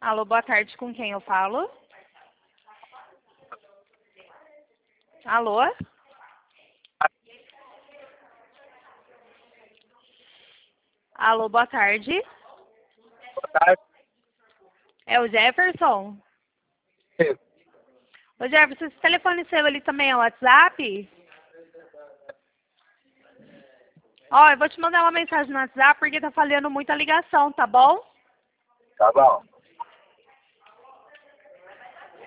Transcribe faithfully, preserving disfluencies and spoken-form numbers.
Alô, boa tarde, com quem eu falo? Alô? Alô, boa tarde. Boa tarde. É o Jefferson? Sim. Ô Jefferson, esse telefone seu ali também é o WhatsApp? Ó, eu vou te mandar uma mensagem no WhatsApp porque tá falhando muita ligação, tá bom? Tá bom.